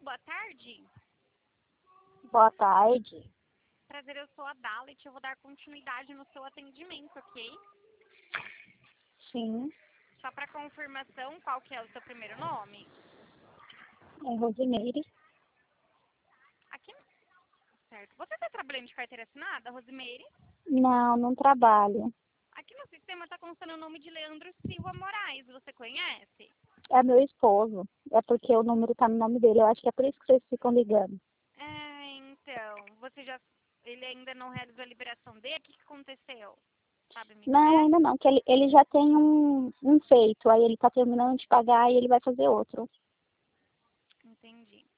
boa tarde. Boa tarde. Prazer, eu sou a Dalit. Eu vou dar continuidade no seu atendimento, ok? Sim, Só para confirmação, qual que é o seu primeiro nome? é Rosimeire. Aqui, certo. Você está trabalhando de carteira assinada, Rosimeire? Não, não trabalho. Aqui no sistema está constando o nome de Leandro Silva Moraes. Você conhece? É meu esposo. É porque o número tá no nome dele. Eu acho que é por isso que vocês ficam ligando. Então, ele ainda não realizou a liberação dele? O que aconteceu? Sabe me Não, dizer? ainda não, que ele já tem um feito. Aí ele tá terminando de pagar e ele vai fazer outro. Entendi.